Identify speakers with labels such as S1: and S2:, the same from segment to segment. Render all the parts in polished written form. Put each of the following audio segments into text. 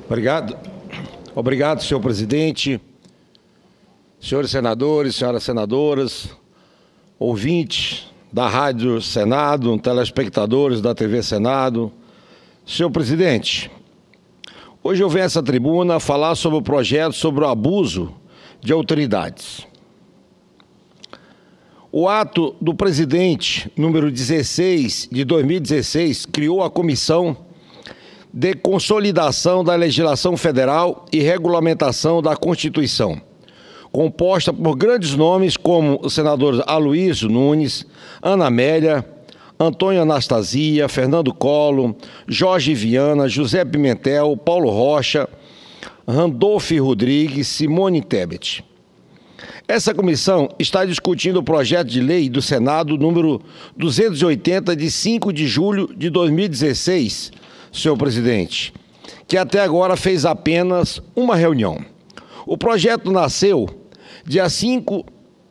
S1: Obrigado. Obrigado, senhor presidente, senhores senadores, senhoras senadoras, ouvintes da Rádio Senado, telespectadores da TV Senado. Senhor presidente, hoje eu venho a essa tribuna falar sobre o projeto sobre o abuso de autoridades. O ato do presidente, número 16, de 2016, criou a Comissão de Consolidação da Legislação Federal e Regulamentação da Constituição, composta por grandes nomes como os senadores Aloysio Nunes, Ana Amélia, Antônio Anastasia, Fernando Collor, Jorge Viana, José Pimentel, Paulo Rocha, Randolfo Rodrigues, Simone Tebet. Essa comissão está discutindo o projeto de lei do Senado número 280, de 5 de julho de 2016, senhor presidente, que até agora fez apenas uma reunião. O projeto nasceu dia 5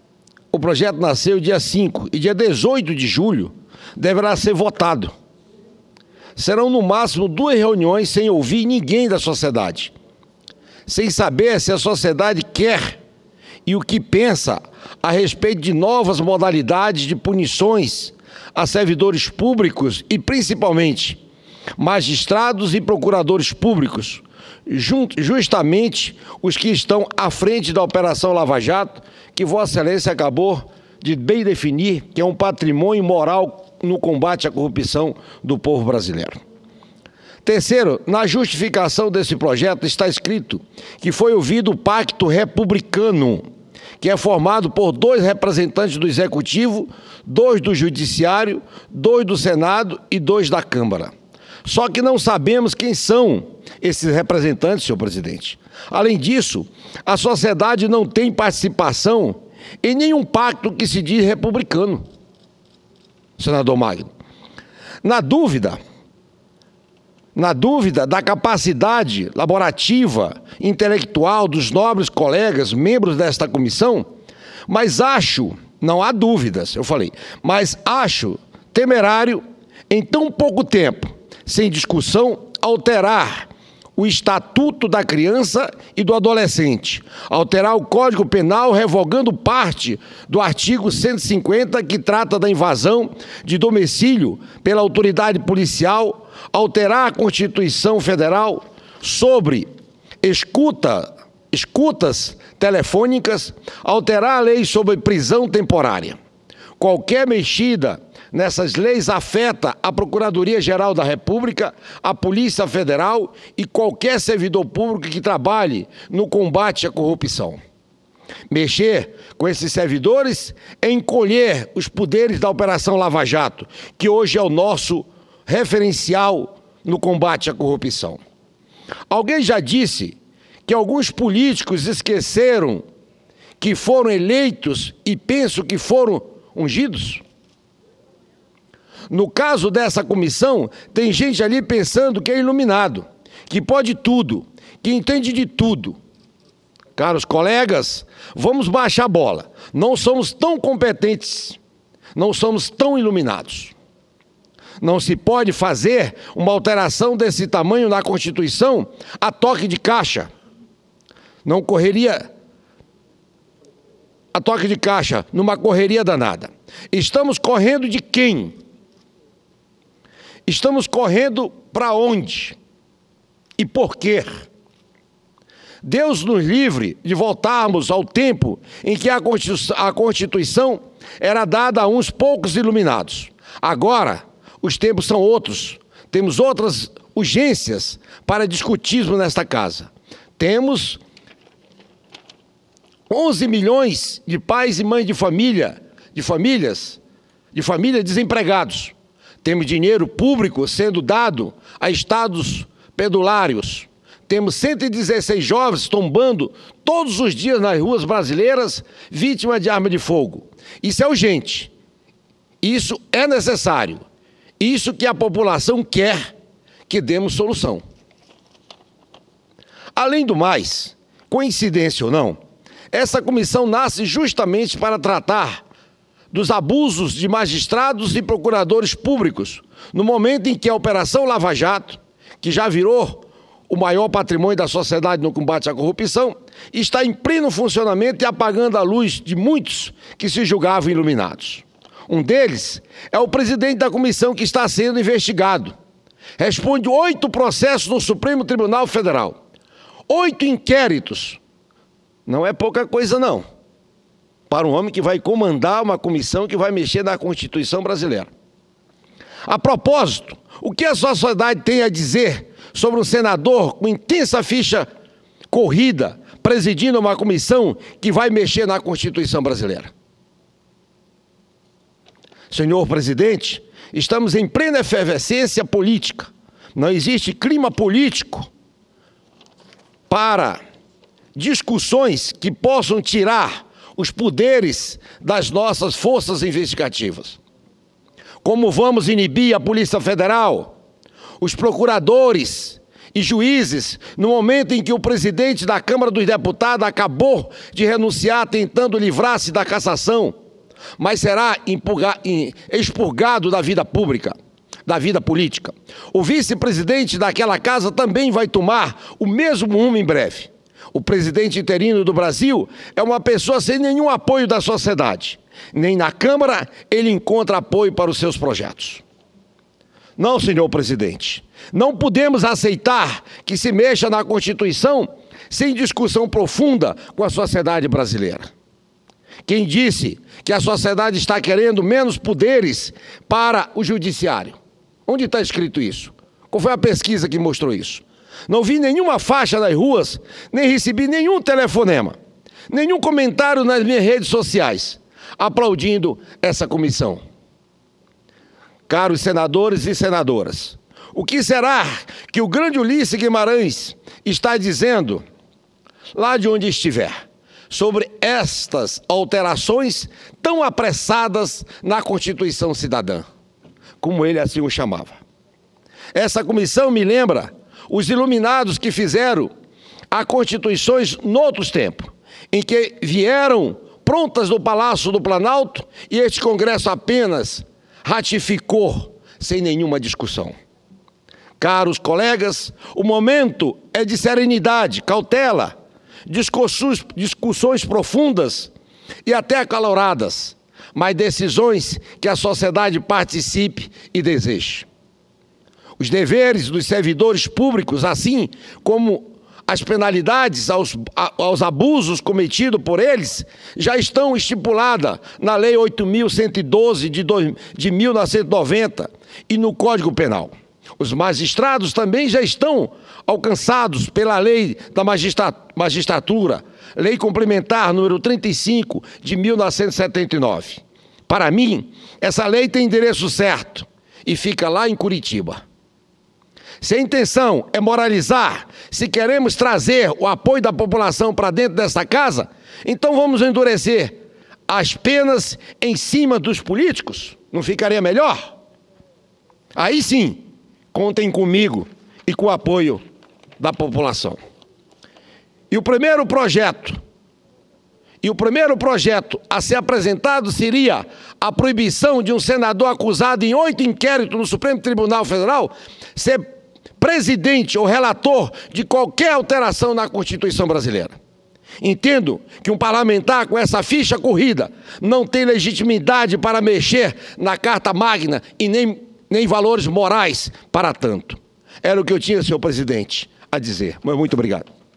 S1: e dia 18 de julho deverá ser votado. Serão no máximo 2 reuniões sem ouvir ninguém da sociedade, sem saber se a sociedade quer e o que pensa a respeito de novas modalidades de punições a servidores públicos e, principalmente, magistrados e procuradores públicos, justamente os que estão à frente da Operação Lava Jato, que Vossa Excelência acabou de bem definir que é um patrimônio moral no combate à corrupção do povo brasileiro. Terceiro, na justificação desse projeto está escrito que foi ouvido o Pacto Republicano, que é formado por 2 representantes do Executivo, 2 do Judiciário, 2 do Senado e 2 da Câmara. Só que não sabemos quem são esses representantes, senhor presidente. Além disso, a sociedade não tem participação em nenhum pacto que se diz republicano, senador Magno. Na dúvida da capacidade laborativa, intelectual dos nobres colegas, membros desta comissão, mas acho, não há dúvidas, eu falei, mas acho temerário, em tão pouco tempo, sem discussão, alterar o Estatuto da Criança e do Adolescente, alterar o Código Penal, revogando parte do artigo 150, que trata da invasão de domicílio pela autoridade policial, alterar a Constituição Federal sobre escutas telefônicas, alterar a lei sobre prisão temporária. Qualquer mexida nessas leis afeta a Procuradoria-Geral da República, a Polícia Federal e qualquer servidor público que trabalhe no combate à corrupção. Mexer com esses servidores é encolher os poderes da Operação Lava Jato, que hoje é o nosso referencial no combate à corrupção. Alguém já disse que alguns políticos esqueceram que foram eleitos e pensam que foram ungidos? No caso dessa comissão, tem gente ali pensando que é iluminado, que pode tudo, que entende de tudo. Caros colegas, vamos baixar a bola. Não somos tão competentes, não somos tão iluminados. Não se pode fazer uma alteração desse tamanho na Constituição a toque de caixa. Não correria a toque de caixa, numa correria danada. Estamos correndo de quem? Estamos correndo para onde? E por quê? Deus nos livre de voltarmos ao tempo em que a Constituição era dada a uns poucos iluminados. Agora, os tempos são outros. Temos outras urgências para discutirmos nesta casa. Temos 11 milhões de pais e mães de família desempregados. Temos dinheiro público sendo dado a estados pedulários. Temos 116 jovens tombando todos os dias nas ruas brasileiras, vítimas de arma de fogo. Isso é urgente. Isso é necessário. Isso que a população quer que demos solução. Além do mais, coincidência ou não, essa comissão nasce justamente para tratar dos abusos de magistrados e procuradores públicos, no momento em que a Operação Lava Jato, que já virou o maior patrimônio da sociedade no combate à corrupção, está em pleno funcionamento e apagando a luz de muitos que se julgavam iluminados. Um deles é o presidente da comissão que está sendo investigado. Responde 8 processos no Supremo Tribunal Federal. 8 inquéritos. Não é pouca coisa, não, para um homem que vai comandar uma comissão que vai mexer na Constituição brasileira. A propósito, o que a sociedade tem a dizer sobre um senador com intensa ficha corrida, presidindo uma comissão que vai mexer na Constituição brasileira? Senhor presidente, estamos em plena efervescência política. Não existe clima político para discussões que possam tirar os poderes das nossas forças investigativas. Como vamos inibir a Polícia Federal, os procuradores e juízes, no momento em que o presidente da Câmara dos Deputados acabou de renunciar tentando livrar-se da cassação, mas será expurgado da vida pública, da vida política. O vice-presidente daquela casa também vai tomar o mesmo rumo em breve. O presidente interino do Brasil é uma pessoa sem nenhum apoio da sociedade. Nem na Câmara ele encontra apoio para os seus projetos. Não, senhor presidente, não podemos aceitar que se mexa na Constituição sem discussão profunda com a sociedade brasileira. Quem disse que a sociedade está querendo menos poderes para o judiciário? Onde está escrito isso? Qual foi a pesquisa que mostrou isso? Não vi nenhuma faixa nas ruas, nem recebi nenhum telefonema, nenhum comentário nas minhas redes sociais, aplaudindo essa comissão. Caros senadores e senadoras, o que será que o grande Ulisses Guimarães está dizendo lá de onde estiver sobre estas alterações tão apressadas na Constituição Cidadã, como ele assim o chamava? Essa comissão me lembra os iluminados que fizeram as constituições noutros tempos, em que vieram prontas do Palácio do Planalto e este Congresso apenas ratificou sem nenhuma discussão. Caros colegas, o momento é de serenidade, cautela, discussões profundas e até acaloradas, mas decisões que a sociedade participe e deseje. Os deveres dos servidores públicos, assim como as penalidades aos abusos cometidos por eles, já estão estipuladas na Lei 8.112 de 1990 e no Código Penal. Os magistrados também já estão alcançados pela Lei da Magistratura, Lei Complementar número 35 de 1979. Para mim, essa lei tem endereço certo e fica lá em Curitiba. Se a intenção é moralizar, se queremos trazer o apoio da população para dentro dessa casa, então vamos endurecer as penas em cima dos políticos? Não ficaria melhor? Aí sim, contem comigo e com o apoio da população. E o primeiro projeto a ser apresentado seria a proibição de um senador acusado em 8 inquéritos no Supremo Tribunal Federal ser presidente ou relator de qualquer alteração na Constituição brasileira. Entendo que um parlamentar com essa ficha corrida não tem legitimidade para mexer na Carta Magna e nem valores morais para tanto. Era o que eu tinha, senhor presidente, a dizer. Mas muito obrigado.